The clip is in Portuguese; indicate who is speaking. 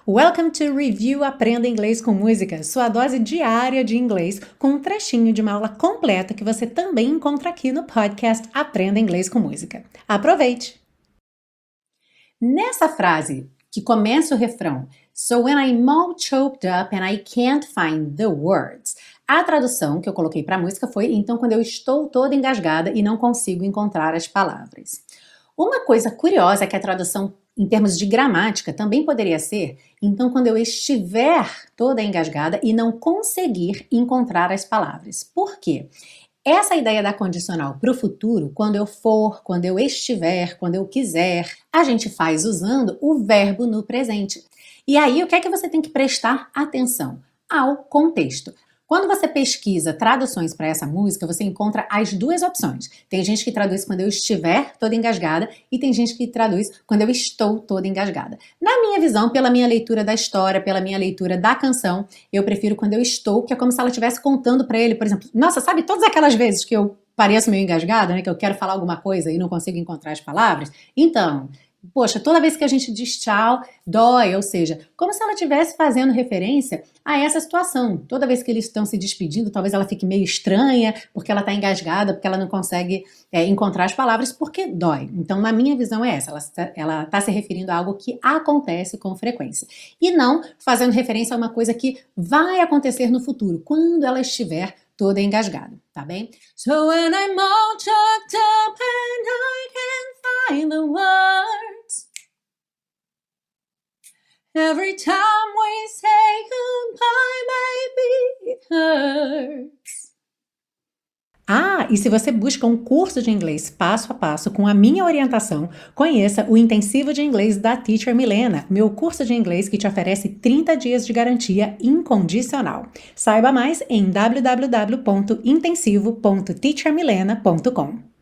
Speaker 1: Welcome to Review Aprenda Inglês com Música, sua dose diária de inglês com um trechinho de uma aula completa que você também encontra aqui no podcast Aprenda Inglês com Música. Aproveite! Nessa frase que começa o refrão, So when I'm all choked up and I can't find the words, a tradução que eu coloquei para a música foi então quando eu estou toda engasgada e não consigo encontrar as palavras. Uma coisa curiosa é que a tradução em termos de gramática também poderia ser então quando eu estiver toda engasgada e não conseguir encontrar as palavras. Por quê? Essa ideia da condicional para o futuro, quando eu for, quando eu estiver, quando eu quiser, a gente faz usando o verbo no presente. E aí, o que é que você tem que prestar atenção? Ao contexto. Quando você pesquisa traduções para essa música, você encontra as duas opções. Tem gente que traduz quando eu estiver toda engasgada e tem gente que traduz quando eu estou toda engasgada. Na minha visão, pela minha leitura da história, pela minha leitura da canção, eu prefiro quando eu estou, que é como se ela estivesse contando para ele, por exemplo, nossa, sabe todas aquelas vezes que eu pareço meio engasgada, né, que eu quero falar alguma coisa e não consigo encontrar as palavras? Então, poxa, toda vez que a gente diz tchau, dói, ou seja, como se ela estivesse fazendo referência a essa situação. Toda vez que eles estão se despedindo, talvez ela fique meio estranha, porque ela está engasgada, porque ela não consegue encontrar as palavras, porque dói. Então, na minha visão é essa, ela está se referindo a algo que acontece com frequência. E não fazendo referência a uma coisa que vai acontecer no futuro, quando ela estiver toda engasgada, tá bem? So when I'm all choked up and I can't find the words, every time we say goodbye, baby, it hurts. Ah, e se você busca um curso de inglês passo a passo com a minha orientação, conheça o Intensivo de Inglês da Teacher Milena, meu curso de inglês que te oferece 30 dias de garantia incondicional. Saiba mais em www.intensivo.teachermilena.com.